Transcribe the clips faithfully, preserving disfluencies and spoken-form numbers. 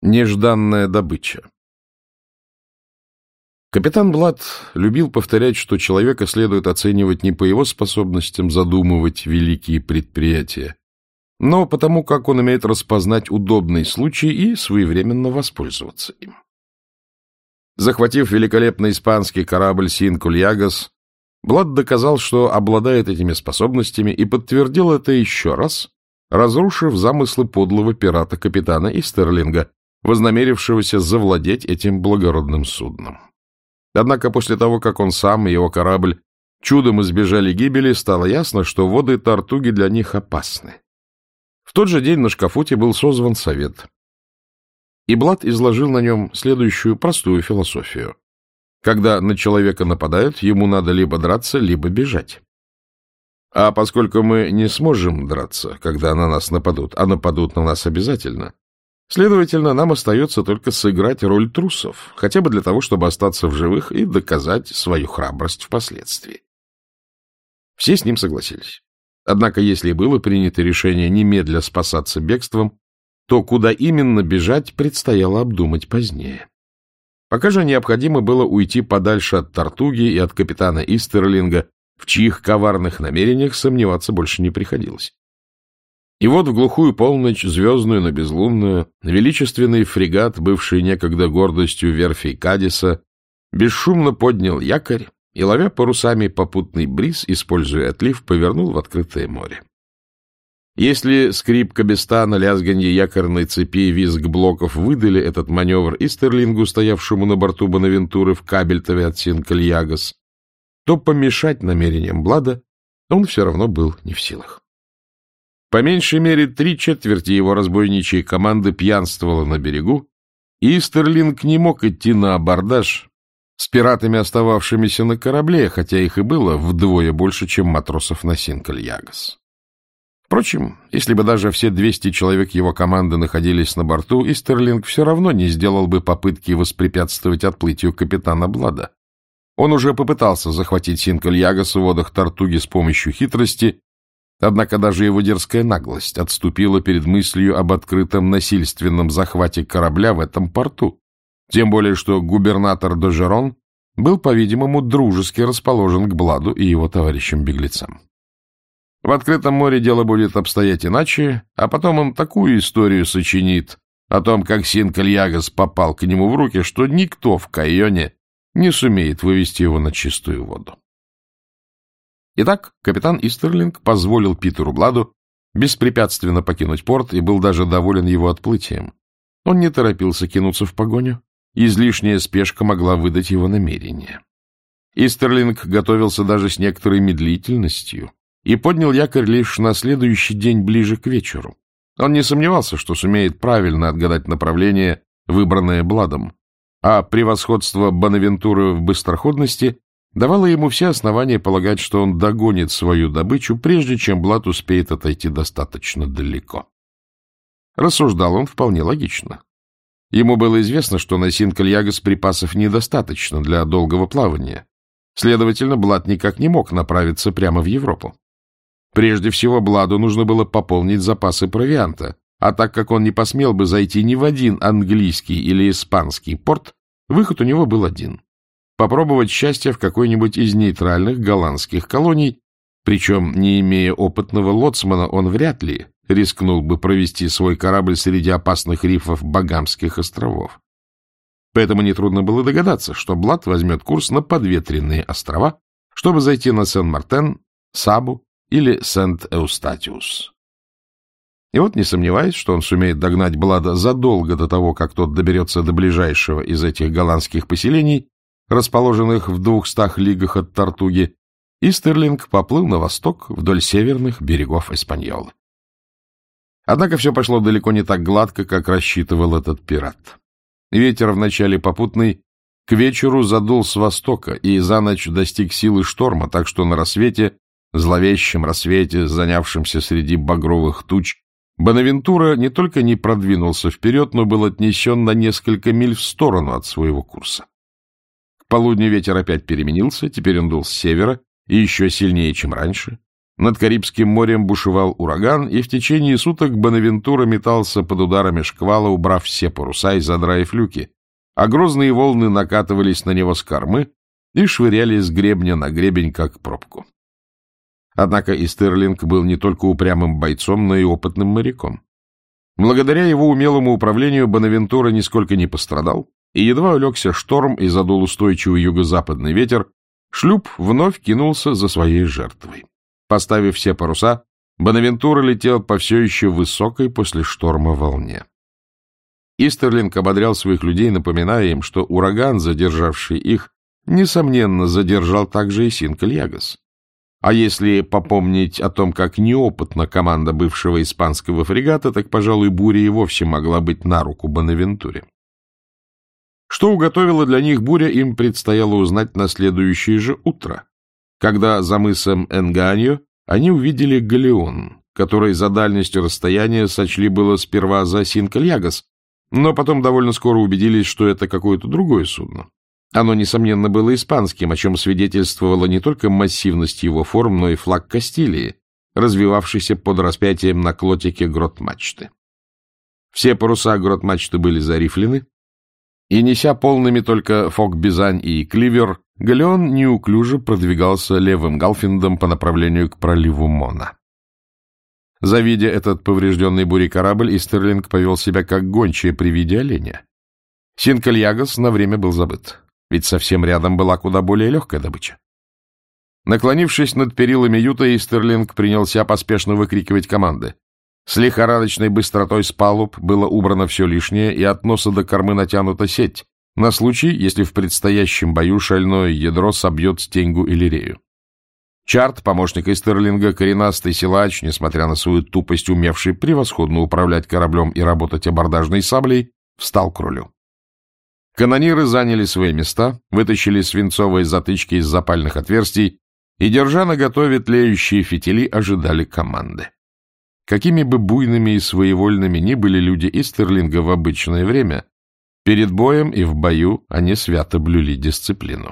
Нежданная добыча. Капитан Блад любил повторять, что человека следует оценивать не по его способностям задумывать великие предприятия, но потому, как он умеет распознать удобный случай и своевременно воспользоваться им. Захватив великолепный испанский корабль «Синкульягас», Блад доказал, что обладает этими способностями, и подтвердил это еще раз, разрушив замыслы подлого пирата капитана Истерлинга, вознамерившегося завладеть этим благородным судном. Однако после того, как он сам и его корабль чудом избежали гибели, стало ясно, что воды Тартуги для них опасны. В тот же день на Шкафуте был созван совет, и Блад изложил на нем следующую простую философию. Когда на человека нападают, ему надо либо драться, либо бежать. А поскольку мы не сможем драться, когда на нас нападут, а нападут на нас обязательно, следовательно, нам остается только сыграть роль трусов, хотя бы для того, чтобы остаться в живых и доказать свою храбрость впоследствии. Все с ним согласились. Однако, если было принято решение немедля спасаться бегством, то куда именно бежать предстояло обдумать позднее. Пока же необходимо было уйти подальше от Тартуги и от капитана Истерлинга, в чьих коварных намерениях сомневаться больше не приходилось. И вот в глухую полночь, звездную, но безлунную, величественный фрегат, бывший некогда гордостью верфей Кадиса, бесшумно поднял якорь и, ловя парусами попутный бриз, используя отлив, повернул в открытое море. Если скрип кабестана, лязганье якорной цепи и визг блоков выдали этот маневр Истерлингу, стоявшему на борту Бонавентуры в Кабельтове от Синкульягас, то помешать намерениям Блада он все равно был не в силах. По меньшей мере три четверти его разбойничьей команды пьянствовало на берегу, и Истерлинг не мог идти на абордаж с пиратами, остававшимися на корабле, хотя их и было вдвое больше, чем матросов на Синкульягас. Впрочем, если бы даже все двести человек его команды находились на борту, Истерлинг все равно не сделал бы попытки воспрепятствовать отплытию капитана Блада. Он уже попытался захватить Синкульягас в водах Тартуги с помощью хитрости, однако даже его дерзкая наглость отступила перед мыслью об открытом насильственном захвате корабля в этом порту, тем более что губернатор Дожерон был, по-видимому, дружески расположен к Бладу и его товарищам-беглецам. В открытом море дело будет обстоять иначе, а потом он такую историю сочинит о том, как Синкульягас попал к нему в руки, что никто в Кайоне не сумеет вывести его на чистую воду. Итак, капитан Истерлинг позволил Питеру Бладу беспрепятственно покинуть порт и был даже доволен его отплытием. Он не торопился кинуться в погоню, излишняя спешка могла выдать его намерение. Истерлинг готовился даже с некоторой медлительностью и поднял якорь лишь на следующий день ближе к вечеру. Он не сомневался, что сумеет правильно отгадать направление, выбранное Бладом, а превосходство Бонавентуры в быстроходности давало ему все основания полагать, что он догонит свою добычу, прежде чем Блад успеет отойти достаточно далеко. Рассуждал он вполне логично. Ему было известно, что на Синкульягас припасов недостаточно для долгого плавания. Следовательно, Блад никак не мог направиться прямо в Европу. Прежде всего, Бладу нужно было пополнить запасы провианта, а так как он не посмел бы зайти ни в один английский или испанский порт, выход у него был один — попробовать счастье в какой-нибудь из нейтральных голландских колоний, причем, не имея опытного лоцмана, он вряд ли рискнул бы провести свой корабль среди опасных рифов Багамских островов. Поэтому нетрудно было догадаться, что Блад возьмет курс на подветренные острова, чтобы зайти на Сен-Мартен, Сабу или Сент-Эустатиус. И вот, не сомневаясь, что он сумеет догнать Блада задолго до того, как тот доберется до ближайшего из этих голландских поселений, расположенных в двухстах лигах от Тартуги, Истерлинг поплыл на восток вдоль северных берегов Испаньолы. Однако все пошло далеко не так гладко, как рассчитывал этот пират. Ветер, вначале попутный, к вечеру задул с востока и за ночь достиг силы шторма, так что на рассвете, зловещем рассвете, занявшемся среди багровых туч, Бонавентура не только не продвинулся вперед, но был отнесен на несколько миль в сторону от своего курса. К полудню ветер опять переменился, теперь он дул с севера и еще сильнее, чем раньше. Над Карибским морем бушевал ураган, и в течение суток Бонавентура метался под ударами шквала, убрав все паруса и задраив люки, а грозные волны накатывались на него с кормы и швыряли с гребня на гребень, как пробку. Однако и Стерлинг был не только упрямым бойцом, но и опытным моряком. Благодаря его умелому управлению Бонавентура нисколько не пострадал, и едва улегся шторм и задул устойчивый юго-западный ветер, шлюп вновь кинулся за своей жертвой. Поставив все паруса, Бонавентура летел по все еще высокой после шторма волне. Истерлинг ободрял своих людей, напоминая им, что ураган, задержавший их, несомненно, задержал также и Синкальягас. А если попомнить о том, как неопытна команда бывшего испанского фрегата, так, пожалуй, буря и вовсе могла быть на руку Бонавентуре. Что уготовила для них буря, им предстояло узнать на следующее же утро, когда за мысом Энганьо они увидели галеон, который за дальностью расстояния сочли было сперва за Синкальягас, но потом довольно скоро убедились, что это какое-то другое судно. Оно, несомненно, было испанским, о чем свидетельствовала не только массивность его форм, но и флаг Кастилии, развивавшийся под распятием на клотике грот-мачты. Все паруса грот-мачты были зарифлены, и, неся полными только фок-бизань и кливер, галеон неуклюже продвигался левым галфиндом по направлению к проливу Мона. Завидя этот поврежденный бурей корабль, Истерлинг повел себя как гончая при виде оленя. Синкальягас на время был забыт, ведь совсем рядом была куда более легкая добыча. Наклонившись над перилами юта, Истерлинг принялся поспешно выкрикивать команды. С лихорадочной быстротой с палуб было убрано все лишнее, и от носа до кормы натянута сеть, на случай, если в предстоящем бою шальное ядро собьет стеньгу или рею. Чарт, помощник Истерлинга, коренастый силач, несмотря на свою тупость, умевший превосходно управлять кораблем и работать абордажной саблей, встал к рулю. Канониры заняли свои места, вытащили свинцовые затычки из запальных отверстий и, держа наготове тлеющие фитили, ожидали команды. Какими бы буйными и своевольными ни были люди Истерлинга в обычное время, перед боем и в бою они свято блюли дисциплину.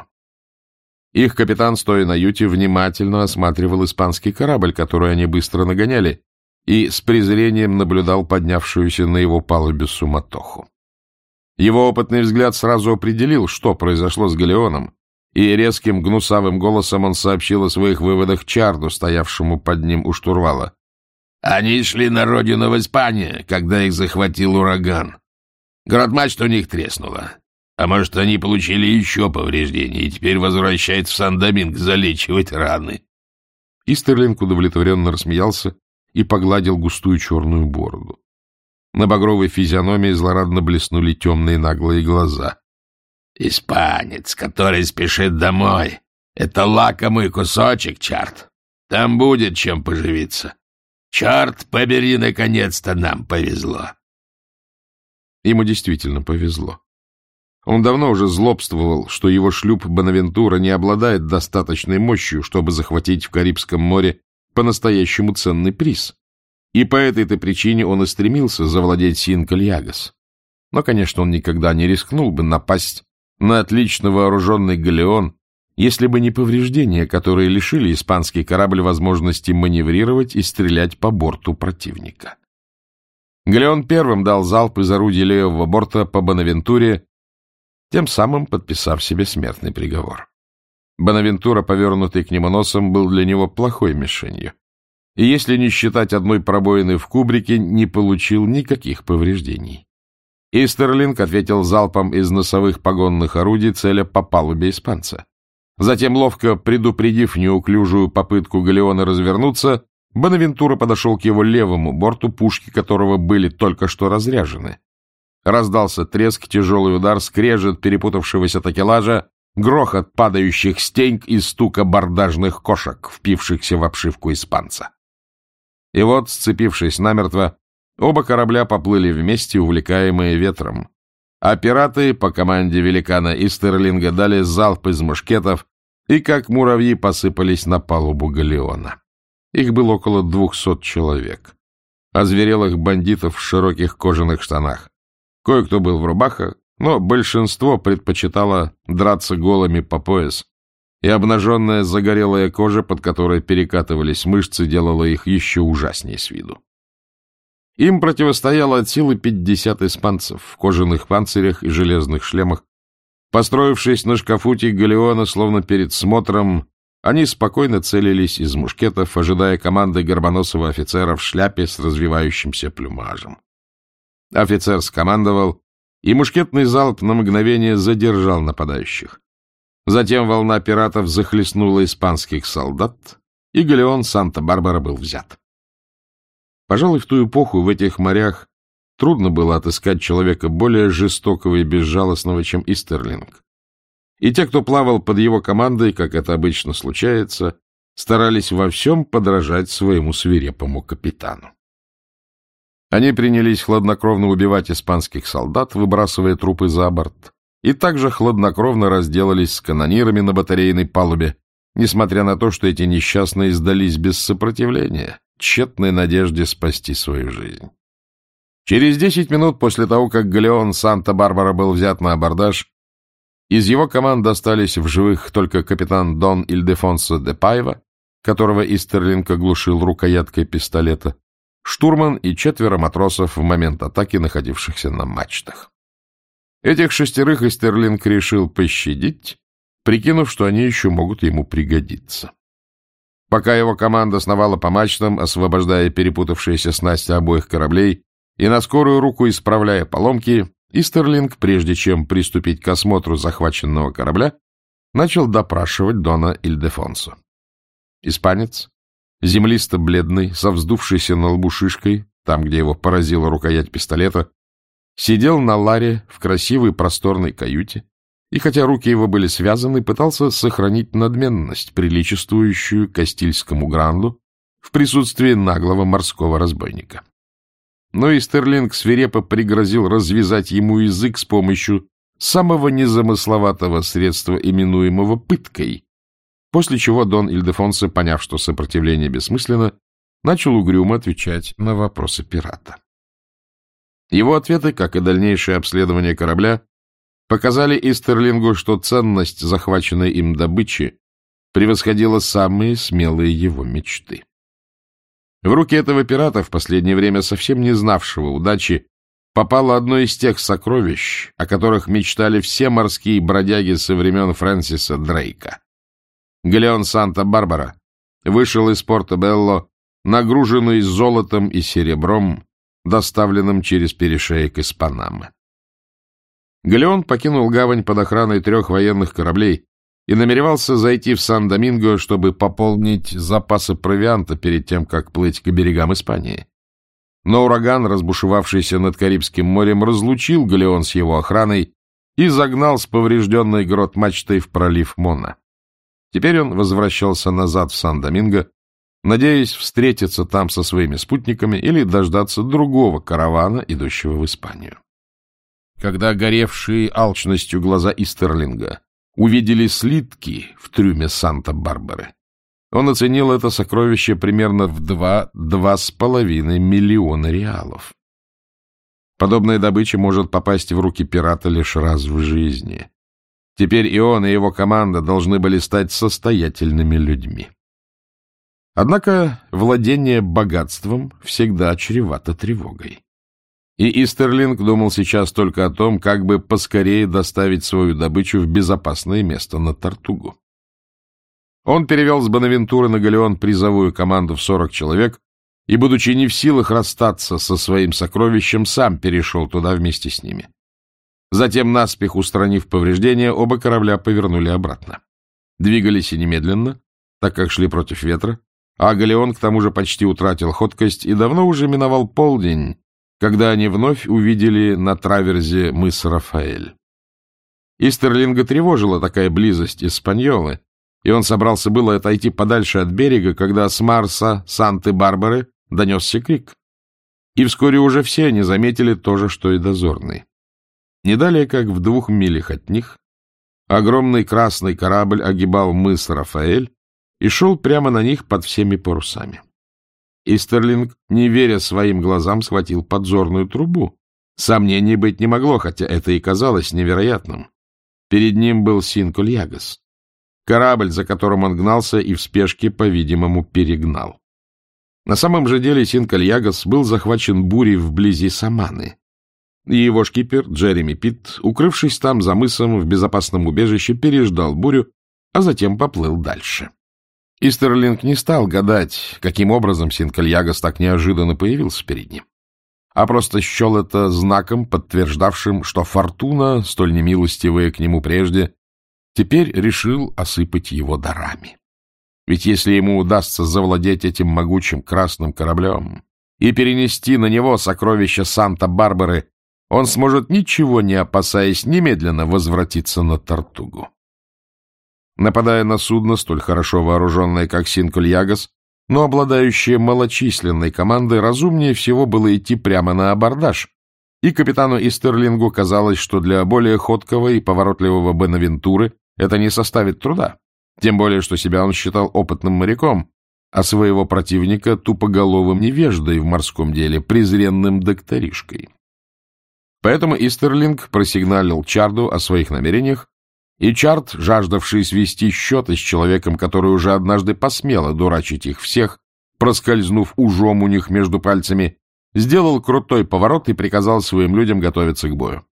Их капитан, стоя на юте, внимательно осматривал испанский корабль, который они быстро нагоняли, и с презрением наблюдал поднявшуюся на его палубе суматоху. Его опытный взгляд сразу определил, что произошло с галеоном, и резким гнусавым голосом он сообщил о своих выводах Чарду, стоявшему под ним у штурвала. «Они шли на родину в Испанию, когда их захватил ураган. Грот-мачта у них треснула. А может, они получили еще повреждения и теперь возвращаются в Сан-Доминго залечивать раны». Истерлинг удовлетворенно рассмеялся и погладил густую черную бороду. На багровой физиономии злорадно блеснули темные наглые глаза. «Испанец, который спешит домой. Это лакомый кусочек, Чарт. Там будет чем поживиться. Черт побери, наконец-то нам повезло». Ему действительно повезло. Он давно уже злобствовал, что его шлюп Бонавентура не обладает достаточной мощью, чтобы захватить в Карибском море по-настоящему ценный приз. И по этой-то причине он и стремился завладеть Синкальягас. Но, конечно, он никогда не рискнул бы напасть на отлично вооруженный галеон, если бы не повреждения, которые лишили испанский корабль возможности маневрировать и стрелять по борту противника. Галеон первым дал залп из орудия левого борта по Бонавентуре, тем самым подписав себе смертный приговор. Бонавентура, повернутый к нему носом, был для него плохой мишенью, и, если не считать одной пробоины в кубрике, не получил никаких повреждений. Истерлинг ответил залпом из носовых погонных орудий, целя по палубе испанца. Затем, ловко предупредив неуклюжую попытку галеона развернуться, Бонавентура подошел к его левому борту, пушки которого были только что разряжены. Раздался треск, тяжелый удар, скрежет перепутавшегося такелажа, грохот падающих стеньг и стук абордажных кошек, впившихся в обшивку испанца. И вот, сцепившись намертво, оба корабля поплыли вместе, увлекаемые ветром, а пираты по команде великана Истерлинга дали залп из мушкетов и, как муравьи, посыпались на палубу галеона. Их было около двухсот человек, озверелых бандитов в широких кожаных штанах. Кое-кто был в рубахах, но большинство предпочитало драться голыми по пояс, и обнаженная загорелая кожа, под которой перекатывались мышцы, делала их еще ужаснее с виду. Им противостояло от силы пятьдесят испанцев в кожаных панцирях и железных шлемах. Построившись на шкафуте галеона, словно перед смотром, они спокойно целились из мушкетов, ожидая команды горбоносого офицера в шляпе с развивающимся плюмажем. Офицер скомандовал, и мушкетный залп на мгновение задержал нападающих. Затем волна пиратов захлестнула испанских солдат, и галеон Санта-Барбара был взят. Пожалуй, в ту эпоху в этих морях трудно было отыскать человека более жестокого и безжалостного, чем Истерлинг. И те, кто плавал под его командой, как это обычно случается, старались во всем подражать своему свирепому капитану. Они принялись хладнокровно убивать испанских солдат, выбрасывая трупы за борт, и также хладнокровно разделались с канонирами на батарейной палубе, несмотря на то, что эти несчастные сдались без сопротивления, тщетной надежде спасти свою жизнь. Через десять минут после того, как галеон Санта-Барбара был взят на абордаж, из его команды остались в живых только капитан Дон Ильдефонсо де Пайва, которого Истерлинг оглушил рукояткой пистолета, штурман и четверо матросов в момент атаки, находившихся на мачтах. Этих шестерых Истерлинг решил пощадить, прикинув, что они еще могут ему пригодиться. Пока его команда сновала по мачтам, освобождая перепутавшиеся снасти обоих кораблей и на скорую руку исправляя поломки, Истерлинг, прежде чем приступить к осмотру захваченного корабля, начал допрашивать Дона Ильдефонсо. Испанец, землисто-бледный, со вздувшейся на лбу шишкой, там, где его поразила рукоять пистолета, сидел на ларе в красивой просторной каюте, и хотя руки его были связаны, пытался сохранить надменность, приличествующую Кастильскому гранду в присутствии наглого морского разбойника. Но Истерлинг свирепо пригрозил развязать ему язык с помощью самого незамысловатого средства, именуемого пыткой, после чего Дон Ильдефонсо, поняв, что сопротивление бессмысленно, начал угрюмо отвечать на вопросы пирата. Его ответы, как и дальнейшее обследование корабля, показали Истерлингу, что ценность захваченной им добычи превосходила самые смелые его мечты. В руки этого пирата, в последнее время совсем не знавшего удачи, попало одно из тех сокровищ, о которых мечтали все морские бродяги со времен Фрэнсиса Дрейка. Галеон Санта-Барбара вышел из Порто-Белло, нагруженный золотом и серебром, доставленным через перешеек из Панамы. Галеон покинул гавань под охраной трех военных кораблей и намеревался зайти в Сан-Доминго, чтобы пополнить запасы провианта перед тем, как плыть к берегам Испании. Но ураган, разбушевавшийся над Карибским морем, разлучил галеон с его охраной и загнал с поврежденной грот-мачтой в пролив Мона. Теперь он возвращался назад в Сан-Доминго, надеясь встретиться там со своими спутниками или дождаться другого каравана, идущего в Испанию. Когда горевшие алчностью глаза Истерлинга увидели слитки в трюме Санта-Барбары, он оценил это сокровище примерно в два-два с половиной миллиона реалов. Подобная добыча может попасть в руки пирата лишь раз в жизни. Теперь и он, и его команда должны были стать состоятельными людьми. Однако владение богатством всегда чревато тревогой. И Истерлинг думал сейчас только о том, как бы поскорее доставить свою добычу в безопасное место на Тортугу. Он перевел с Бонавентуры на галеон призовую команду в сорок человек и, будучи не в силах расстаться со своим сокровищем, сам перешел туда вместе с ними. Затем, наспех устранив повреждения, оба корабля повернули обратно. Двигались и немедленно, так как шли против ветра, а галеон к тому же почти утратил ходкость и давно уже миновал полдень, когда они вновь увидели на траверзе мыс Рафаэль. Истерлинга тревожила такая близость Испаньолы, и он собрался было отойти подальше от берега, когда с Марса Санты-Барбары донесся крик. И вскоре уже все они заметили то же, что и дозорный. Не далее, как в двух милях от них, огромный красный корабль огибал мыс Рафаэль и шел прямо на них под всеми парусами. Истерлинг, не веря своим глазам, схватил подзорную трубу. Сомнений быть не могло, хотя это и казалось невероятным. Перед ним был Синко-Льягас. корабль, за которым он гнался и в спешке, по-видимому, перегнал. На самом же деле Синкальягас был захвачен бурей вблизи Саманы, и его шкипер Джереми Питт, укрывшись там за мысом в безопасном убежище, переждал бурю, а затем поплыл дальше. Истерлинг не стал гадать, каким образом Синкальягас так неожиданно появился перед ним, а просто счел это знаком, подтверждавшим, что фортуна, столь немилостивая к нему прежде, теперь решил осыпать его дарами. Ведь если ему удастся завладеть этим могучим красным кораблем и перенести на него сокровища Санта-Барбары, он сможет, ничего не опасаясь, немедленно возвратиться на Тартугу. Нападая на судно, столь хорошо вооруженное, как Синкальягас, но обладающее малочисленной командой, разумнее всего было идти прямо на абордаж, и капитану Истерлингу казалось, что для более ходкого и поворотливого Бонавентуры это не составит труда, тем более, что себя он считал опытным моряком, а своего противника тупоголовым невеждой в морском деле, презренным докторишкой. Поэтому Истерлинг просигналил Чарду о своих намерениях, и Чард, жаждавший свести счеты с человеком, который уже однажды посмел одурачить их всех, проскользнув ужом у них между пальцами, сделал крутой поворот и приказал своим людям готовиться к бою.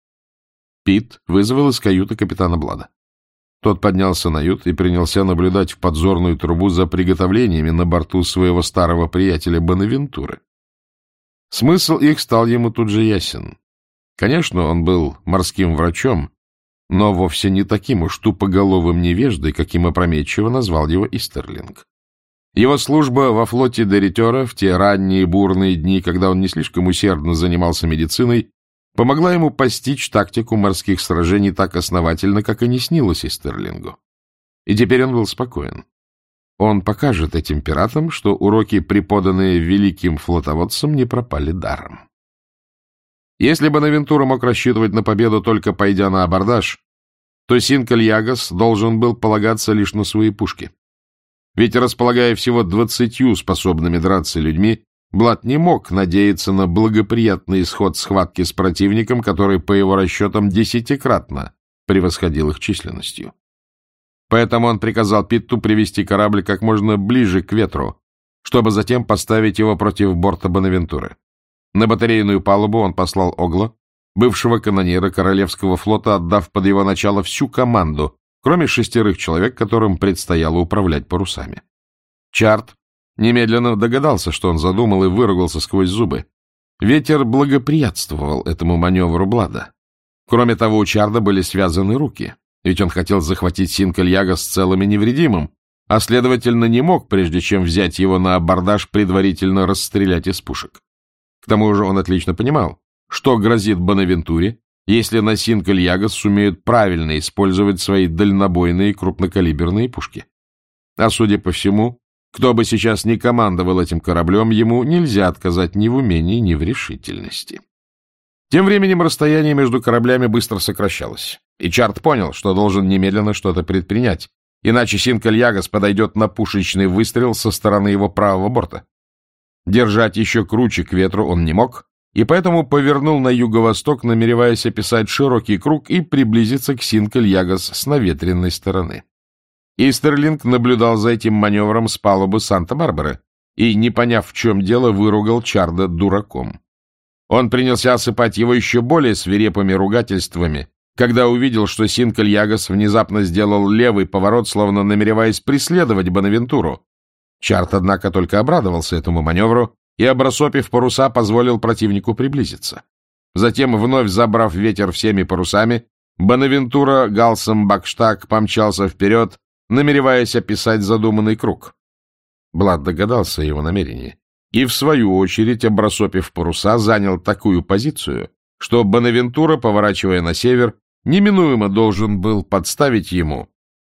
Пит вызвал из каюты капитана Блада. Тот поднялся на ют и принялся наблюдать в подзорную трубу за приготовлениями на борту своего старого приятеля Бонавентуры. Смысл их стал ему тут же ясен. Конечно, он был морским врачом, но вовсе не таким уж тупоголовым невеждой, каким опрометчиво назвал его Истерлинг. Его служба во флоте Деритера в те ранние бурные дни, когда он не слишком усердно занимался медициной, помогла ему постичь тактику морских сражений так основательно, как и не снилось Истерлингу. И теперь он был спокоен. Он покажет этим пиратам, что уроки, преподанные великим флотоводцам, не пропали даром. Если Бонавентура мог рассчитывать на победу, только пойдя на абордаж, то Синкальягас должен был полагаться лишь на свои пушки. Ведь, располагая всего двадцатью способными драться людьми, Блад не мог надеяться на благоприятный исход схватки с противником, который, по его расчетам, десятикратно превосходил их численностью. Поэтому он приказал Питту привести корабль как можно ближе к ветру, чтобы затем поставить его против борта Бонавентуры. На батарейную палубу он послал Огла, бывшего канонира Королевского флота, отдав под его начало всю команду, кроме шестерых человек, которым предстояло управлять парусами. Чард немедленно догадался, что он задумал, и выругался сквозь зубы. Ветер благоприятствовал этому маневру Блада. Кроме того, у Чарда были связаны руки, ведь он хотел захватить Синкальягас целым и невредимым, а, следовательно, не мог, прежде чем взять его на абордаж, предварительно расстрелять из пушек. К тому же он отлично понимал, что грозит Бонавентуре, если на Синкальягас сумеют правильно использовать свои дальнобойные крупнокалиберные пушки. А судя по всему, кто бы сейчас ни командовал этим кораблем, ему нельзя отказать ни в умении, ни в решительности. Тем временем расстояние между кораблями быстро сокращалось, и Чард понял, что должен немедленно что-то предпринять, иначе Синкальягас подойдет на пушечный выстрел со стороны его правого борта. Держать еще круче к ветру он не мог, и поэтому повернул на юго-восток, намереваясь описать широкий круг и приблизиться к Синкальягас с наветренной стороны. Истерлинг наблюдал за этим маневром с палубы Санта-Барбары и, не поняв, в чем дело, выругал Чарда дураком. Он принялся осыпать его еще более свирепыми ругательствами, когда увидел, что Синкальягас внезапно сделал левый поворот, словно намереваясь преследовать Бонавентуру. Чард, однако, только обрадовался этому маневру и, обрасопив паруса, позволил противнику приблизиться. Затем, вновь забрав ветер всеми парусами, Бонавентура галсом бакштаг помчался вперед, намереваясь описать задуманный круг. Блад догадался о его намерении и, в свою очередь, обрасопив паруса, занял такую позицию, что Бонавентура, поворачивая на север, неминуемо должен был подставить ему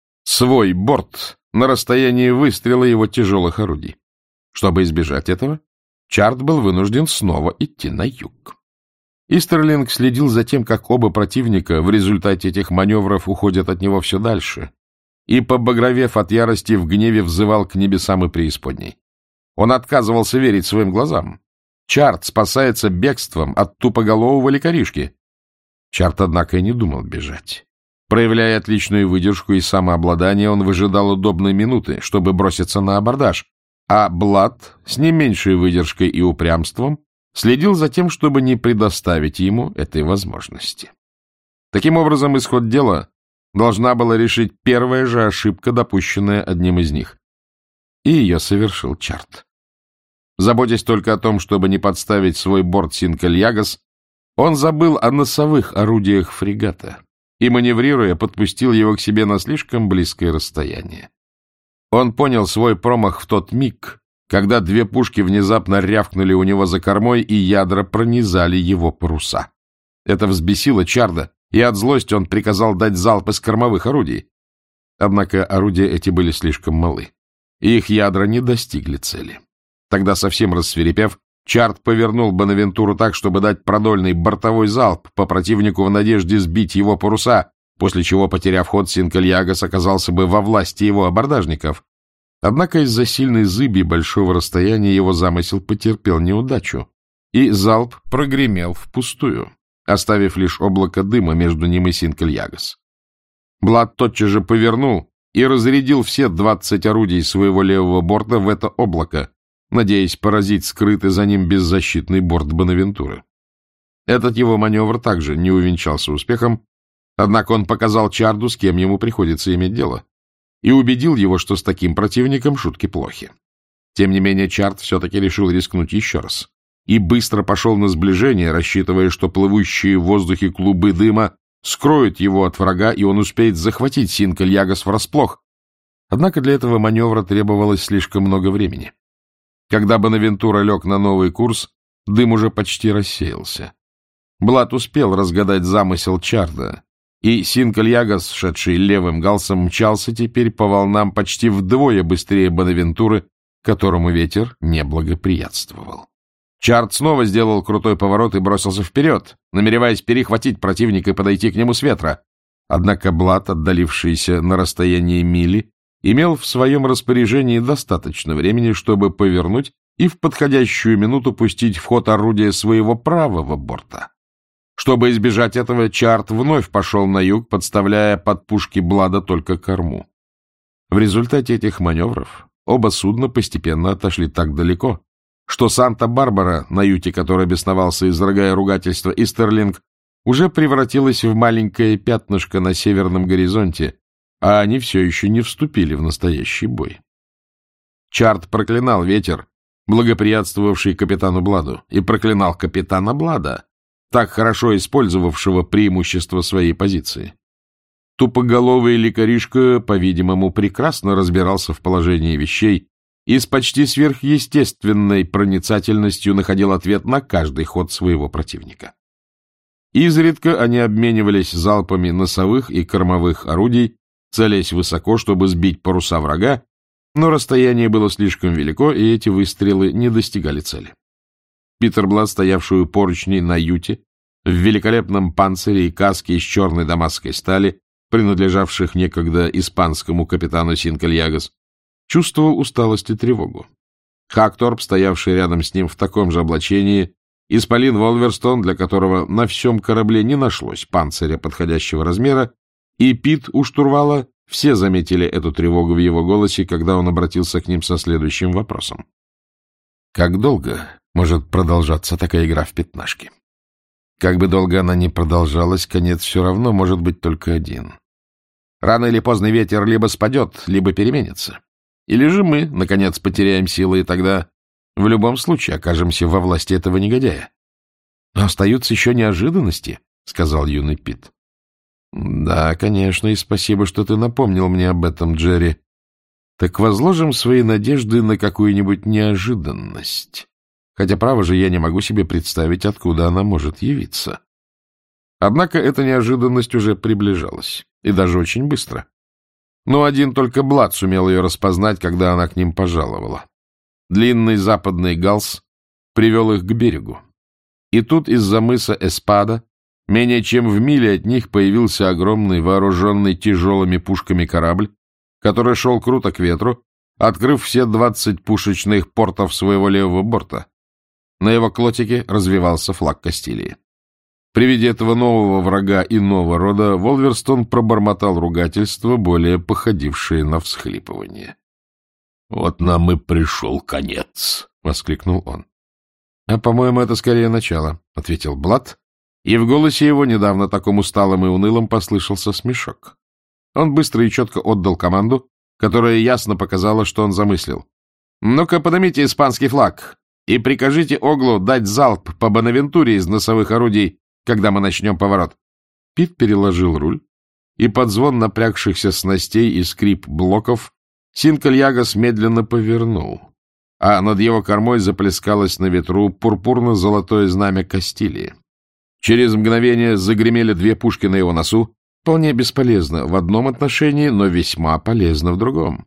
свой борт на расстоянии выстрела его тяжелых орудий. Чтобы избежать этого, Чард был вынужден снова идти на юг. Истерлинг следил за тем, как оба противника в результате этих маневров уходят от него все дальше, и, побагровев от ярости, в гневе взывал к небесам и преисподней. Он отказывался верить своим глазам. Чард спасается бегством от тупоголового лекаришки. Чард, однако, и не думал бежать. Проявляя отличную выдержку и самообладание, он выжидал удобной минуты, чтобы броситься на абордаж, а Блад с не меньшей выдержкой и упрямством следил за тем, чтобы не предоставить ему этой возможности. Таким образом, исход дела должна была решить первая же ошибка, допущенная одним из них. И ее совершил Чарт. Заботясь только о том, чтобы не подставить свой борт Синкальягас, он забыл о носовых орудиях фрегата и, маневрируя, подпустил его к себе на слишком близкое расстояние. Он понял свой промах в тот миг, когда две пушки внезапно рявкнули у него за кормой, и ядра пронизали его паруса. Это взбесило Чарда, и от злости он приказал дать залп из кормовых орудий. Однако орудия эти были слишком малы, и их ядра не достигли цели. Тогда, совсем рассвирепев, Чарт повернул Бонавентуру так, чтобы дать продольный бортовой залп по противнику в надежде сбить его паруса, после чего, потеряв ход, Синкальягас оказался бы во власти его абордажников. Однако из-за сильной зыби большого расстояния его замысел потерпел неудачу, и залп прогремел впустую, оставив лишь облако дыма между ним и Синкальягас. Блад тотчас же повернул и разрядил все двадцать орудий своего левого борта в это облако, надеясь поразить скрытый за ним беззащитный борт Бонавентуры. Этот его маневр также не увенчался успехом, однако он показал Чарду, с кем ему приходится иметь дело, и убедил его, что с таким противником шутки плохи. Тем не менее, Чарт все-таки решил рискнуть еще раз и быстро пошел на сближение, рассчитывая, что плывущие в воздухе клубы дыма скроют его от врага, и он успеет захватить Синкальягас врасплох. Однако для этого маневра требовалось слишком много времени. Когда Бонавентура лег на новый курс, дым уже почти рассеялся. Блад успел разгадать замысел Чарда, и Синкальягас, шедший левым галсом, мчался теперь по волнам почти вдвое быстрее Бонавентуры, которому ветер не благоприятствовал. Чарт снова сделал крутой поворот и бросился вперед, намереваясь перехватить противника и подойти к нему с ветра. Однако Блад, отдалившийся на расстояние мили, имел в своем распоряжении достаточно времени, чтобы повернуть и в подходящую минуту пустить в ход орудие своего правого борта. Чтобы избежать этого, Чарт вновь пошел на юг, подставляя под пушки Блада только корму. В результате этих маневров оба судна постепенно отошли так далеко, что Санта-Барбара, на юте которой бесновался, изрыгая ругательства, и Стерлинг, уже превратилась в маленькое пятнышко на северном горизонте, а они все еще не вступили в настоящий бой. Чарт проклинал ветер, благоприятствовавший капитану Бладу, и проклинал капитана Блада, так хорошо использовавшего преимущество своей позиции. Тупоголовый лекаришка, по-видимому, прекрасно разбирался в положении вещей и с почти сверхъестественной проницательностью находил ответ на каждый ход своего противника. Изредка они обменивались залпами носовых и кормовых орудий, целясь высоко, чтобы сбить паруса врага, но расстояние было слишком велико, и эти выстрелы не достигали цели. Питер Блад, стоявший у поручней на юте, в великолепном панцире и каске из черной дамасской стали, принадлежавших некогда испанскому капитану Синкальягас, чувствовал усталость и тревогу. Хакторп, стоявший рядом с ним в таком же облачении, исполин Волверстон, для которого на всем корабле не нашлось панциря подходящего размера, и Пит у штурвала, все заметили эту тревогу в его голосе, когда он обратился к ним со следующим вопросом. «Как долго может продолжаться такая игра в пятнашки? Как бы долго она ни продолжалась, конец все равно может быть только один. Рано или поздно ветер либо спадет, либо переменится. Или же мы, наконец, потеряем силы, и тогда в любом случае окажемся во власти этого негодяя. Но остаются еще неожиданности», — сказал юный Пит. «Да, конечно, и спасибо, что ты напомнил мне об этом, Джерри. Так возложим свои надежды на какую-нибудь неожиданность. Хотя, право же, я не могу себе представить, откуда она может явиться». Однако эта неожиданность уже приближалась, и даже очень быстро. Но один только Блад сумел ее распознать, когда она к ним пожаловала. Длинный западный галс привел их к берегу. И тут из-за мыса Эспада, менее чем в миле от них, появился огромный, вооруженный тяжелыми пушками корабль, который шел круто к ветру, открыв все двадцать пушечных портов своего левого борта. На его клотике развивался флаг Кастилии. При виде этого нового врага иного рода Волверстон пробормотал ругательство, более походившее на всхлипывание. — Вот нам и пришел конец! — воскликнул он. — А, по-моему, это скорее начало, — ответил Блад, и в голосе его, недавно таком усталым и унылым, послышался смешок. Он быстро и четко отдал команду, которая ясно показала, что он замыслил. — Ну-ка, поднимите испанский флаг и прикажите Оглу дать залп по Бонавентуре из носовых орудий, когда мы начнем поворот. Пит переложил руль, и под звон напрягшихся снастей и скрип блоков Синкольягас медленно повернул, а над его кормой заплескалось на ветру пурпурно-золотое знамя Кастилии. Через мгновение загремели две пушки на его носу, вполне бесполезно в одном отношении, но весьма полезно в другом.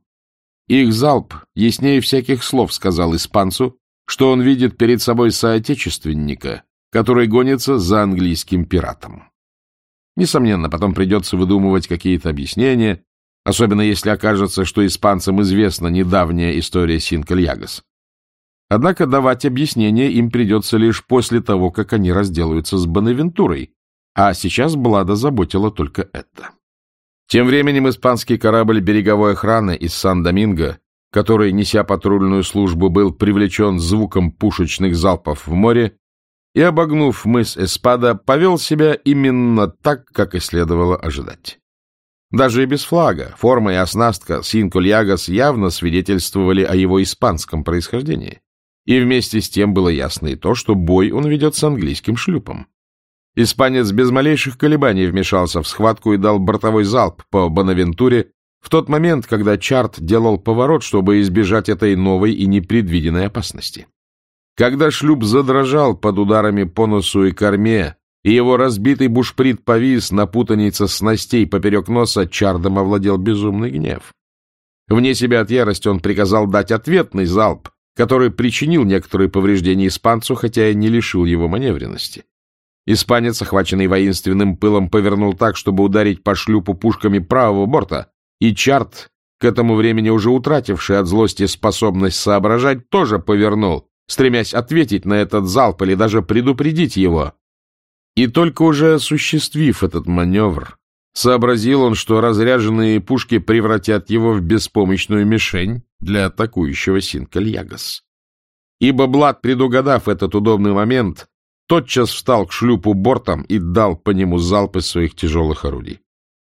Их залп яснее всяких слов сказал испанцу, что он видит перед собой соотечественника, который гонится за английским пиратом. Несомненно, потом придется выдумывать какие-то объяснения, особенно если окажется, что испанцам известна недавняя история Синкольягас. Однако давать объяснения им придется лишь после того, как они разделаются с Бонавентурой, а сейчас Блада заботило только это. Тем временем испанский корабль береговой охраны из Сан-Доминго, который, неся патрульную службу, был привлечен звуком пушечных залпов в море, и, обогнув мыс Эспада, повел себя именно так, как и следовало ожидать. Даже и без флага форма и оснастка Синкольягас явно свидетельствовали о его испанском происхождении, и вместе с тем было ясно и то, что бой он ведет с английским шлюпом. Испанец без малейших колебаний вмешался в схватку и дал бортовой залп по Бонавентуре в тот момент, когда Чарт делал поворот, чтобы избежать этой новой и непредвиденной опасности. Когда шлюп задрожал под ударами по носу и корме, и его разбитый бушприт повис на путанице снастей поперек носа, Чардом овладел безумный гнев. Вне себя от ярости он приказал дать ответный залп, который причинил некоторые повреждения испанцу, хотя и не лишил его маневренности. Испанец, охваченный воинственным пылом, повернул так, чтобы ударить по шлюпу пушками правого борта, и Чарт, к этому времени уже утративший от злости способность соображать, тоже повернул, стремясь ответить на этот залп или даже предупредить его. И только уже осуществив этот маневр, сообразил он, что разряженные пушки превратят его в беспомощную мишень для атакующего Синкольягас. Ибо Блад, предугадав этот удобный момент, тотчас встал к шлюпу бортом и дал по нему залп из своих тяжелых орудий.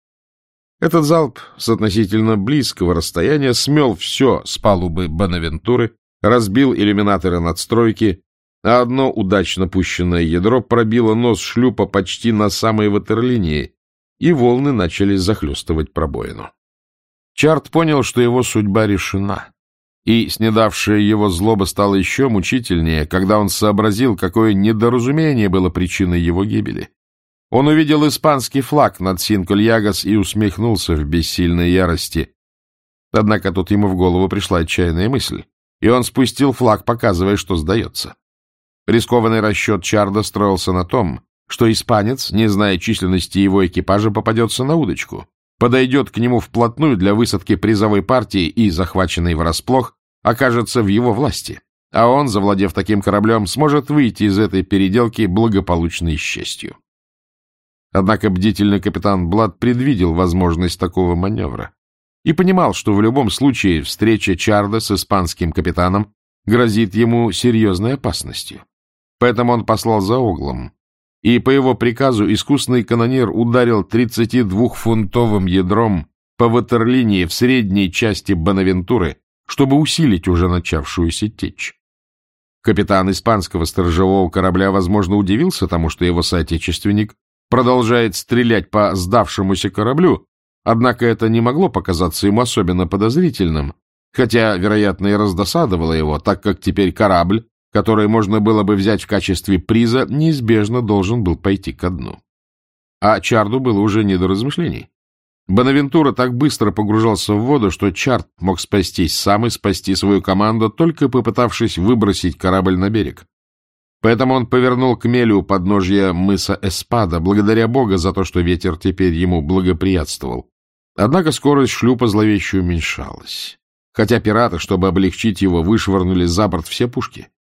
Этот залп с относительно близкого расстояния смел все с палубы Бонавентуры, разбил иллюминаторы надстройки, а одно удачно пущенное ядро пробило нос шлюпа почти на самой ватерлинии, и волны начали захлестывать пробоину. Чарт понял, что его судьба решена, и снедавшая его злоба стала еще мучительнее, когда он сообразил, какое недоразумение было причиной его гибели. Он увидел испанский флаг над Синкольягас и усмехнулся в бессильной ярости. Однако тут ему в голову пришла отчаянная мысль, и он спустил флаг, показывая, что сдается. Рискованный расчет Чарда строился на том, что испанец, не зная численности его экипажа, попадется на удочку, подойдет к нему вплотную для высадки призовой партии и, захваченный врасплох, окажется в его власти, а он, завладев таким кораблем, сможет выйти из этой переделки благополучно и с честью. Однако бдительный капитан Блад предвидел возможность такого маневра и понимал, что в любом случае встреча Чарда с испанским капитаном грозит ему серьезной опасностью. Поэтому он послал за Оглом, и по его приказу искусный канонир ударил тридцатидвухфунтовым ядром по ватерлинии в средней части Бонавентуры, чтобы усилить уже начавшуюся течь. Капитан испанского сторожевого корабля, возможно, удивился тому, что его соотечественник продолжает стрелять по сдавшемуся кораблю, однако это не могло показаться ему особенно подозрительным, хотя, вероятно, и раздосадовало его, так как теперь корабль, который можно было бы взять в качестве приза, неизбежно должен был пойти ко дну. А Чарду было уже не до размышлений. Бонавентура так быстро погружался в воду, что Чард мог спастись сам и спасти свою команду, только попытавшись выбросить корабль на берег. Поэтому он повернул к мелю у подножья мыса Эспада, благодаря Бога за то, что ветер теперь ему благоприятствовал. Однако скорость шлюпа зловеще уменьшалась, хотя пираты, чтобы облегчить его, вышвырнули за борт все пушки.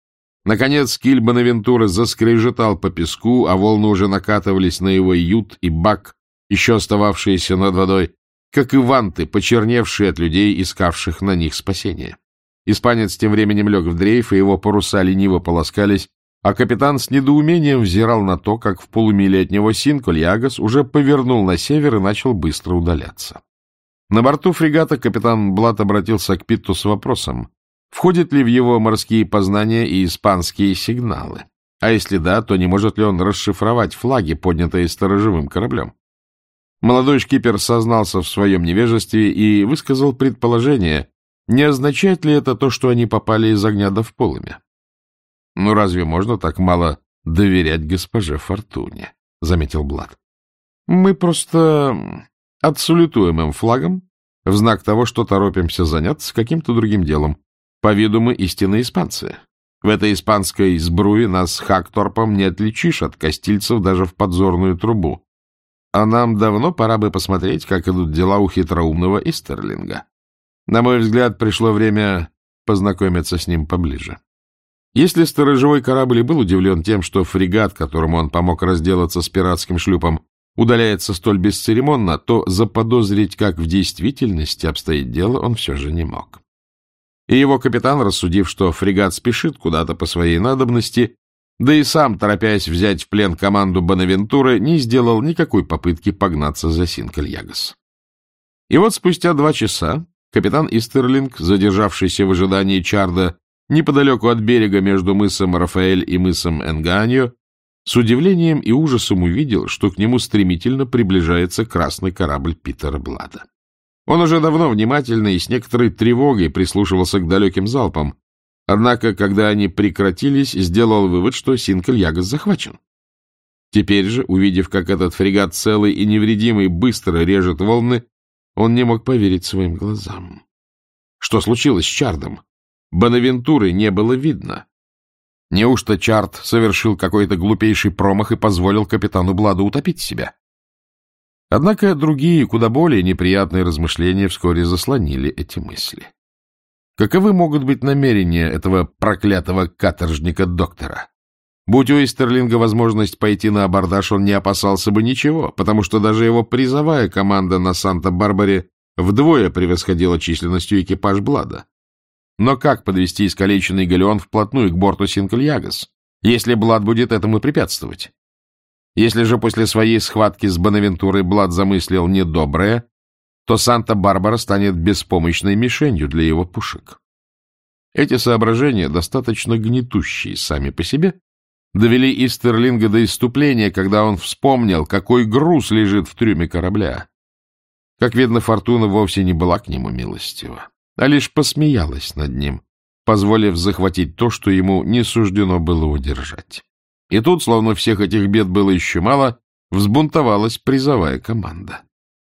Наконец киль Бонавентуры заскрежетал по песку, а волны уже накатывались на его ют и бак, еще остававшиеся над водой, как и ванты, почерневшие от людей, искавших на них спасения. Испанец тем временем лег в дрейф, и его паруса лениво полоскались, а капитан с недоумением взирал на то, как в полумиле от него Синкольягас уже повернул на север и начал быстро удаляться. На борту фрегата капитан Блат обратился к Питту с вопросом, входят ли в его морские познания и испанские сигналы, а если да, то не может ли он расшифровать флаги, поднятые сторожевым кораблем. Молодой шкипер сознался в своем невежестве и высказал предположение, не означает ли это то, что они попали из огня да в полымя. — Ну, разве можно так мало доверять госпоже Фортуне? — заметил Блат. — Мы просто отсалютуем им флагом в знак того, что торопимся заняться каким-то другим делом. По виду мы истинные испанцы. В этой испанской сбруе нас Хакторпом не отличишь от кастильцев даже в подзорную трубу. А нам давно пора бы посмотреть, как идут дела у хитроумного Истерлинга. На мой взгляд, пришло время познакомиться с ним поближе. Если сторожевой корабль и был удивлен тем, что фрегат, которому он помог разделаться с пиратским шлюпом, удаляется столь бесцеремонно, то заподозрить, как в действительности обстоит дело, он все же не мог. И его капитан, рассудив, что фрегат спешит куда-то по своей надобности, да и сам, торопясь взять в плен команду Бонавентуры, не сделал никакой попытки погнаться за Синкольягас. И вот спустя два часа капитан Истерлинг, задержавшийся в ожидании Чарда неподалеку от берега между мысом Рафаэль и мысом Энганьо, с удивлением и ужасом увидел, что к нему стремительно приближается красный корабль Питера Блада. Он уже давно внимательно и с некоторой тревогой прислушивался к далеким залпам, однако, когда они прекратились, сделал вывод, что Синкольягас захвачен. Теперь же, увидев, как этот фрегат целый и невредимый быстро режет волны, он не мог поверить своим глазам. Что случилось с Чардом? Бонавентуры не было видно. Неужто Чард совершил какой-то глупейший промах и позволил капитану Бладу утопить себя? Однако другие, куда более неприятные размышления вскоре заслонили эти мысли. Каковы могут быть намерения этого проклятого каторжника-доктора? Будь у Истерлинга возможность пойти на абордаж, он не опасался бы ничего, потому что даже его призовая команда на Санта-Барбаре вдвое превосходила численностью экипаж Блада. Но как подвести искалеченный галеон вплотную к борту Синкольягас, если Блад будет этому препятствовать? Если же после своей схватки с Бонавентурой Блад замыслил недоброе, то Санта-Барбара станет беспомощной мишенью для его пушек. Эти соображения, достаточно гнетущие сами по себе, довели Истерлинга до исступления, когда он вспомнил, какой груз лежит в трюме корабля. Как видно, Фортуна вовсе не была к нему милостива, а лишь посмеялась над ним, позволив захватить то, что ему не суждено было удержать. И тут, словно всех этих бед было еще мало, взбунтовалась призовая команда.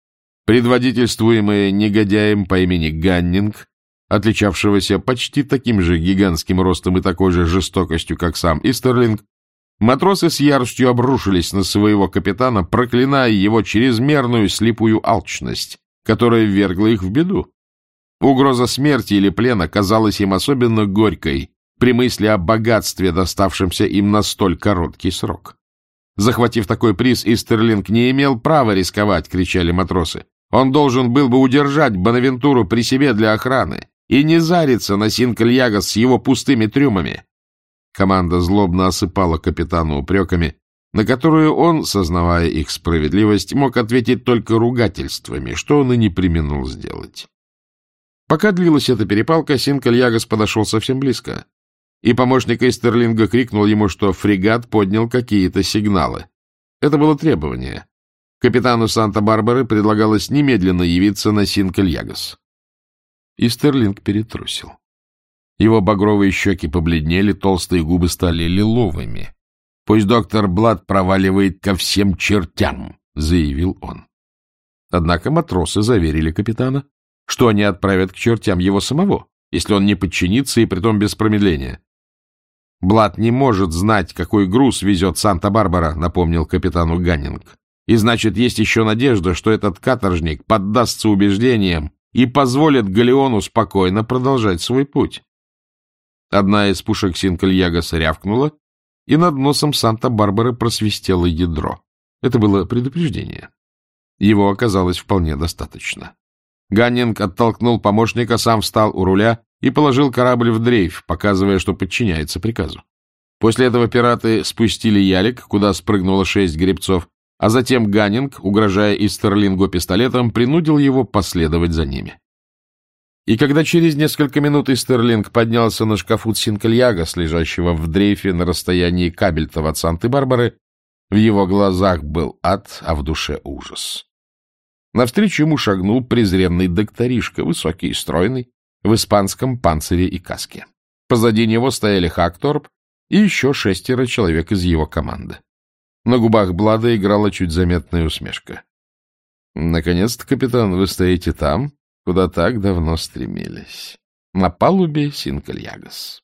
Предводительствуемая негодяем по имени Ганнинг, отличавшегося почти таким же гигантским ростом и такой же жестокостью, как сам Истерлинг, матросы с яростью обрушились на своего капитана, проклиная его чрезмерную слепую алчность, которая ввергла их в беду. Угроза смерти или плена казалась им особенно горькой при мысли о богатстве, доставшемся им на столь короткий срок. Захватив такой приз, Истерлинг не имел права рисковать, кричали матросы. Он должен был бы удержать Бонавентуру при себе для охраны и не зариться на Синкольягас с его пустыми трюмами. Команда злобно осыпала капитана упреками, на которую он, сознавая их справедливость, мог ответить только ругательствами, что он и не преминул сделать. Пока длилась эта перепалка, Синкольягас подошел совсем близко, и помощник Истерлинга крикнул ему, что фрегат поднял какие-то сигналы. Это было требование. Капитану Санта-Барбары предлагалось немедленно явиться на Синкольягас. Истерлинг перетрусил. Его багровые щеки побледнели, толстые губы стали лиловыми. — Пусть доктор Блад проваливает ко всем чертям, — заявил он. Однако матросы заверили капитана, что они отправят к чертям его самого, если он не подчинится и притом без промедления. — Блад не может знать, какой груз везет Санта-Барбара, — напомнил капитану Ганнинг. — И значит, есть еще надежда, что этот каторжник поддастся убеждениям и позволит галеону спокойно продолжать свой путь. Одна из пушек Синкольягаса рявкнула, и над носом Санта-Барбары просвистело ядро. Это было предупреждение. Его оказалось вполне достаточно. Ганнинг оттолкнул помощника, сам встал у руля и положил корабль в дрейф, показывая, что подчиняется приказу. После этого пираты спустили ялик, куда спрыгнуло шесть гребцов, а затем Ганнинг, угрожая Истерлингу пистолетом, принудил его последовать за ними. И когда через несколько минут Истерлинг поднялся на шкафут Синкольягас, лежащего в дрейфе на расстоянии кабельтов от Санты-Барбары, в его глазах был ад, а в душе ужас. Навстречу ему шагнул презренный докторишка, высокий и стройный, в испанском панцире и каске. Позади него стояли Хакторп и еще шестеро человек из его команды. На губах Блада играла чуть заметная усмешка. — Наконец-то, капитан, вы стоите там, куда так давно стремились. На палубе Синкольягас.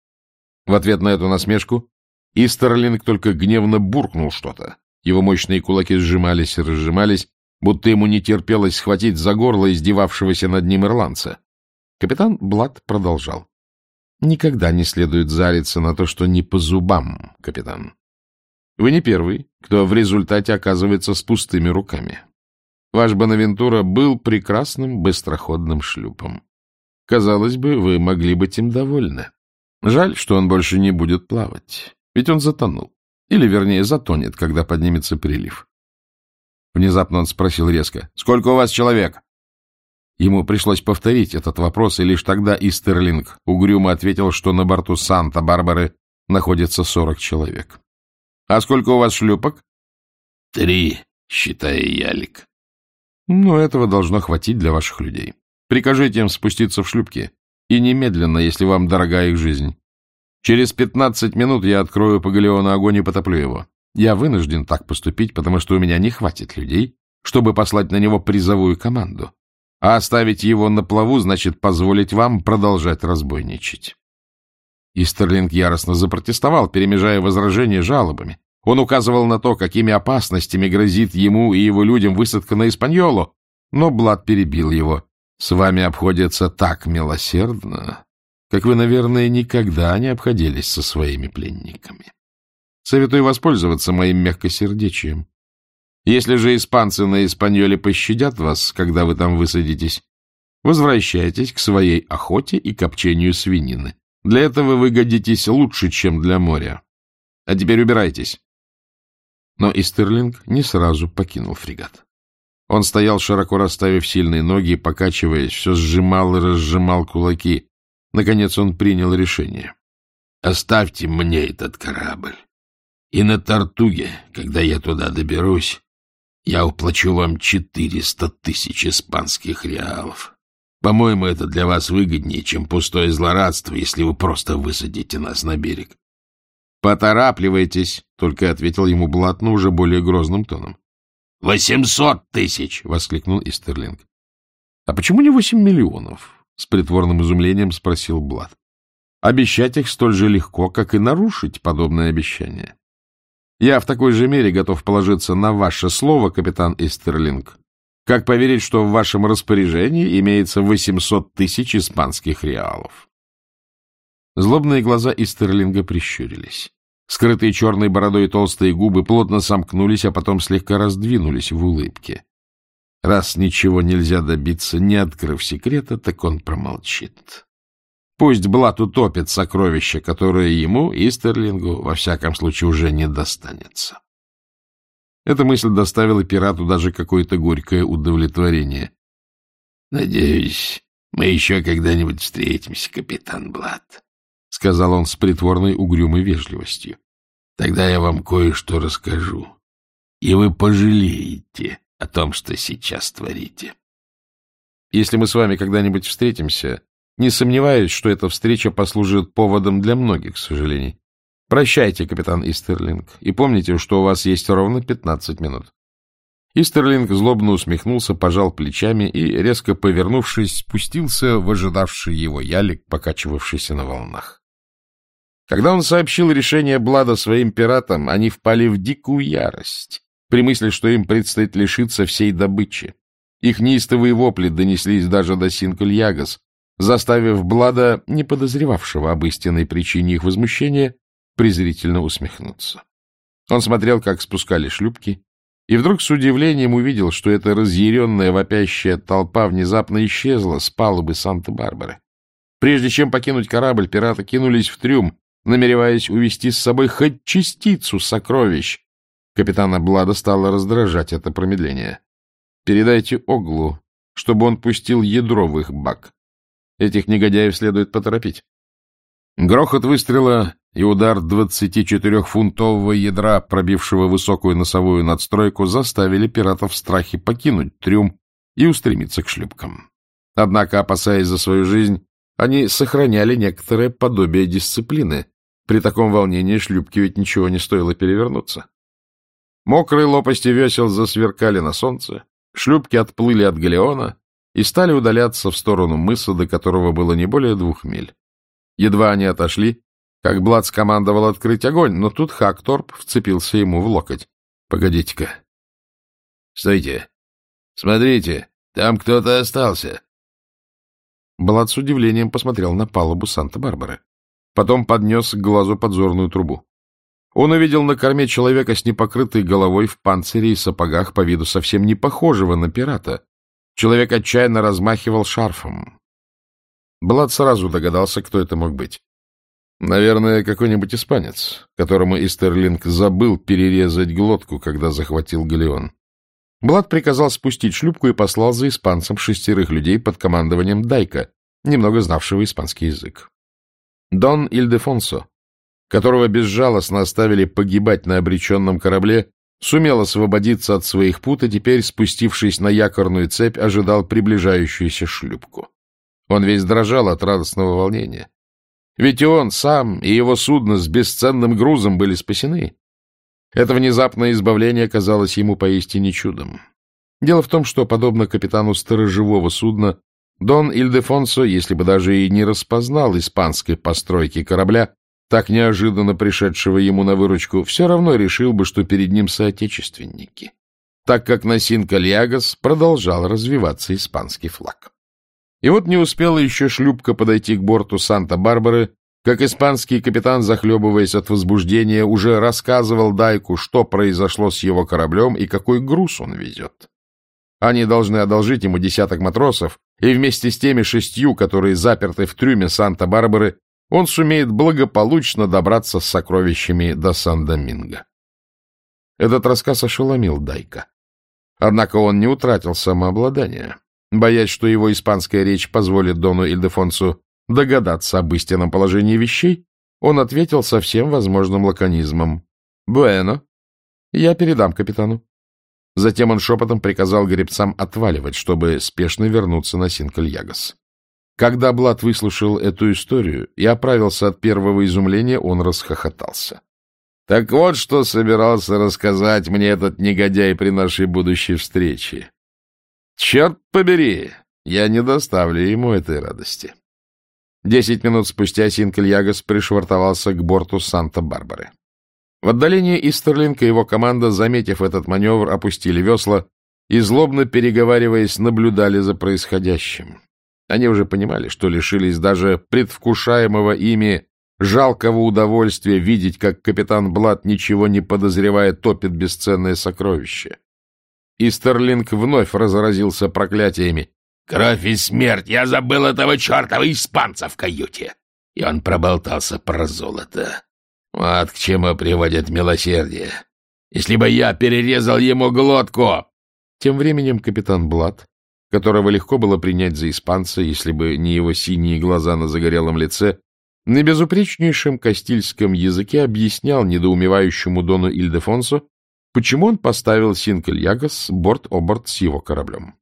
В ответ на эту насмешку Истерлинг только гневно буркнул что-то. Его мощные кулаки сжимались и разжимались, будто ему не терпелось схватить за горло издевавшегося над ним ирландца. Капитан Блад продолжал. — Никогда не следует зариться на то, что не по зубам, капитан. Вы не первый, кто в результате оказывается с пустыми руками. Ваш Бонавентура был прекрасным быстроходным шлюпом. Казалось бы, вы могли быть им довольны. Жаль, что он больше не будет плавать, ведь он затонул. Или, вернее, затонет, когда поднимется прилив. Внезапно он спросил резко: — Сколько у вас человек? Ему пришлось повторить этот вопрос, и лишь тогда Истерлинг угрюмо ответил, что на борту Санта-Барбары находится сорок человек. — А сколько у вас шлюпок? — Три, считая ялик. — Ну, этого должно хватить для ваших людей. Прикажите им спуститься в шлюпки, и немедленно, если вам дорога их жизнь. Через пятнадцать минут я открою по галеону огонь и потоплю его. Я вынужден так поступить, потому что у меня не хватит людей, чтобы послать на него призовую команду. А оставить его на плаву значит позволить вам продолжать разбойничать. Истерлинг яростно запротестовал, перемежая возражения жалобами. Он указывал на то, какими опасностями грозит ему и его людям высадка на Испаньолу, но Блад перебил его. С вами обходятся так милосердно, как вы, наверное, никогда не обходились со своими пленниками. Советую воспользоваться моим мягкосердечием. Если же испанцы на Испаньоле пощадят вас, когда вы там высадитесь, возвращайтесь к своей охоте и копчению свинины. Для этого вы годитесь лучше, чем для моря. А теперь убирайтесь. Но Истерлинг не сразу покинул фрегат. Он стоял, широко расставив сильные ноги, покачиваясь, все сжимал и разжимал кулаки. Наконец он принял решение. — Оставьте мне этот корабль. И на Тартуге, когда я туда доберусь, я уплачу вам четыреста тысяч испанских реалов. По-моему, это для вас выгоднее, чем пустое злорадство, если вы просто высадите нас на берег. — Поторапливайтесь, — только ответил ему Блад, но уже более грозным тоном. — Восемьсот тысяч! — воскликнул Истерлинг. — А почему не восемь миллионов? — с притворным изумлением спросил Блад. — Обещать их столь же легко, как и нарушить подобное обещание. Я в такой же мере готов положиться на ваше слово, капитан Истерлинг, как поверить, что в вашем распоряжении имеется восемьсот тысяч испанских реалов. Злобные глаза Истерлинга прищурились. Скрытые черной бородой толстые губы плотно сомкнулись, а потом слегка раздвинулись в улыбке. Раз ничего нельзя добиться, не открыв секрета, так он промолчит. Пусть Блад утопит сокровище, которое ему, Истерлингу, во всяком случае, уже не достанется. Эта мысль доставила пирату даже какое-то горькое удовлетворение. — Надеюсь, мы еще когда-нибудь встретимся, капитан Блад, — сказал он с притворной угрюмой вежливостью. — Тогда я вам кое-что расскажу, и вы пожалеете о том, что сейчас творите. Если мы с вами когда-нибудь встретимся, не сомневаюсь, что эта встреча послужит поводом для многих сожалений. Прощайте, капитан Истерлинг, и помните, что у вас есть ровно пятнадцать минут. Истерлинг злобно усмехнулся, пожал плечами и, резко повернувшись, спустился в ожидавший его ялик, покачивавшийся на волнах. Когда он сообщил решение Блада своим пиратам, они впали в дикую ярость при мысли, что им предстоит лишиться всей добычи. Их неистовые вопли донеслись даже до Синкольягас, заставив Блада, не подозревавшего об истинной причине их возмущения, презрительно усмехнуться. Он смотрел, как спускали шлюпки, и вдруг с удивлением увидел, что эта разъяренная вопящая толпа внезапно исчезла с палубы Санта-Барбары. Прежде чем покинуть корабль, пираты кинулись в трюм, намереваясь увести с собой хоть частицу сокровищ. Капитана Блада стало раздражать это промедление. «Передайте Оглу, чтобы он пустил ядро в их бак. Этих негодяев следует поторопить». Грохот выстрела и удар двадцатичетырехфунтового ядра, пробившего высокую носовую надстройку, заставили пиратов в страхе покинуть трюм и устремиться к шлюпкам. Однако, опасаясь за свою жизнь, они сохраняли некоторое подобие дисциплины. При таком волнении шлюпке ведь ничего не стоило перевернуться. Мокрые лопасти весел засверкали на солнце, шлюпки отплыли от галеона и стали удаляться в сторону мыса, до которого было не более двух миль. Едва они отошли, как Блад скомандовал открыть огонь, но тут Хакторп вцепился ему в локоть. — Погодите-ка. — Стойте. Смотрите, там кто-то остался. Блад с удивлением посмотрел на палубу Санта-Барбары. Потом поднес к глазу подзорную трубу. Он увидел на корме человека с непокрытой головой в панцире и сапогах, по виду совсем не похожего на пирата. Человек отчаянно размахивал шарфом. Блад сразу догадался, кто это мог быть. Наверное, какой-нибудь испанец, которому Истерлинг забыл перерезать глотку, когда захватил галеон. Блад приказал спустить шлюпку и послал за испанцем шестерых людей под командованием Дайка, немного знавшего испанский язык. Дон Ильдефонсо, которого безжалостно оставили погибать на обреченном корабле, сумел освободиться от своих пут и теперь, спустившись на якорную цепь, ожидал приближающуюся шлюпку. Он весь дрожал от радостного волнения. Ведь и он сам, и его судно с бесценным грузом были спасены. Это внезапное избавление казалось ему поистине чудом. Дело в том, что, подобно капитану сторожевого судна, Дон Ильдефонсо, если бы даже и не распознал испанской постройки корабля, так неожиданно пришедшего ему на выручку, все равно решил бы, что перед ним соотечественники, так как на Синкальягас продолжал развиваться испанский флаг. И вот не успела еще шлюпка подойти к борту Санта-Барбары, как испанский капитан, захлебываясь от возбуждения, уже рассказывал Дайку, что произошло с его кораблем и какой груз он везет. Они должны одолжить ему десяток матросов, и вместе с теми шестью, которые заперты в трюме Санта-Барбары, он сумеет благополучно добраться с сокровищами до Сан-Доминго. Этот рассказ ошеломил Дайка. Однако он не утратил самообладания. Боясь, что его испанская речь позволит Дону Ильдефонсу догадаться об истинном положении вещей, он ответил со всем возможным лаконизмом. «Буэно. Я передам капитану». Затем он шепотом приказал гребцам отваливать, чтобы спешно вернуться на Синкальягас. Когда Блад выслушал эту историю и оправился от первого изумления, он расхохотался. «Так вот, что собирался рассказать мне этот негодяй при нашей будущей встрече. Черт побери, я не доставлю ему этой радости». Десять минут спустя Синкальягас пришвартовался к борту Санта-Барбары. В отдалении Истерлинг и его команда, заметив этот маневр, опустили весла и, злобно переговариваясь, наблюдали за происходящим. Они уже понимали, что лишились даже предвкушаемого ими жалкого удовольствия видеть, как капитан Блад, ничего не подозревая, топит бесценное сокровище. Истерлинг вновь разразился проклятиями. «Кровь и смерть! Я забыл этого чертова испанца в каюте!» И он проболтался про золото. Вот к чему приводит милосердие. Если бы я перерезал ему глотку! Тем временем капитан Блад, которого легко было принять за испанца, если бы не его синие глаза на загорелом лице, на безупречнейшем кастильском языке объяснял недоумевающему Дону Ильдефонсо, почему он поставил Синкальягас борт-о-борт с его кораблем.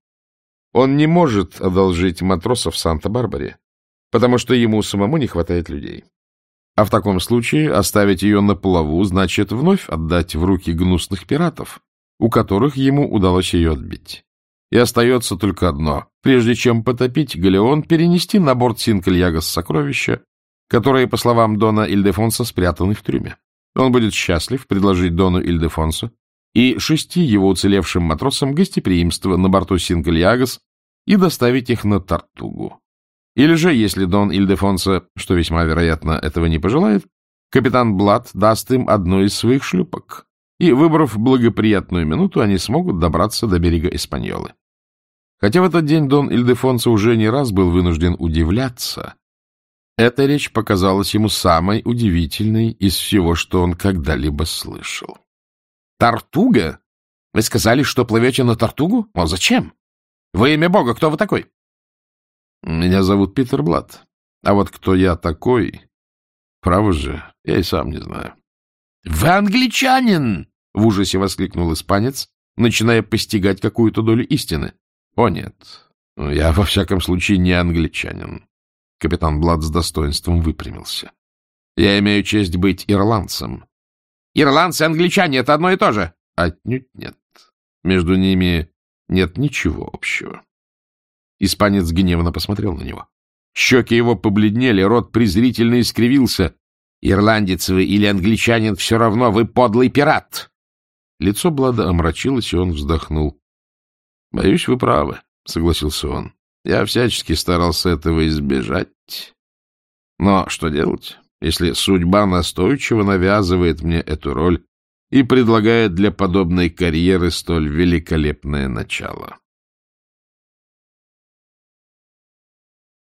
Он не может одолжить матросов в Санта-Барбаре, потому что ему самому не хватает людей. А в таком случае оставить ее на плаву значит вновь отдать в руки гнусных пиратов, у которых ему удалось ее отбить. И остается только одно. Прежде чем потопить галеон, перенести на борт Синкальягас сокровища, которые, по словам Дона Ильдефонсо, спрятаны в трюме. Он будет счастлив предложить Дону Ильдефонсо и шести его уцелевшим матросам гостеприимство на борту Синкальягас и доставить их на Тартугу. Или же, если Дон Ильдефонсо, что весьма вероятно, этого не пожелает, капитан Блад даст им одну из своих шлюпок, и, выбрав благоприятную минуту, они смогут добраться до берега Испаньолы. Хотя в этот день Дон Ильдефонсо уже не раз был вынужден удивляться, эта речь показалась ему самой удивительной из всего, что он когда-либо слышал. «Тартуга? Вы сказали, что плывете на Тартугу? Но зачем? Во имя Бога, кто вы такой?» «Меня зовут Питер Блад. А вот кто я такой, право же, я и сам не знаю». «Вы англичанин!» — в ужасе воскликнул испанец, начиная постигать какую-то долю истины. «О, нет, я во всяком случае не англичанин». Капитан Блад с достоинством выпрямился. «Я имею честь быть ирландцем». «Ирландцы и англичане — это одно и то же?» «Отнюдь нет. Между ними нет ничего общего». Испанец гневно посмотрел на него. Щеки его побледнели, рот презрительно искривился. «Ирландец вы или англичанин, все равно вы подлый пират!» Лицо Блада омрачилось, и он вздохнул. — Боюсь, вы правы, — согласился он. — Я всячески старался этого избежать. Но что делать, если судьба настойчиво навязывает мне эту роль и предлагает для подобной карьеры столь великолепное начало?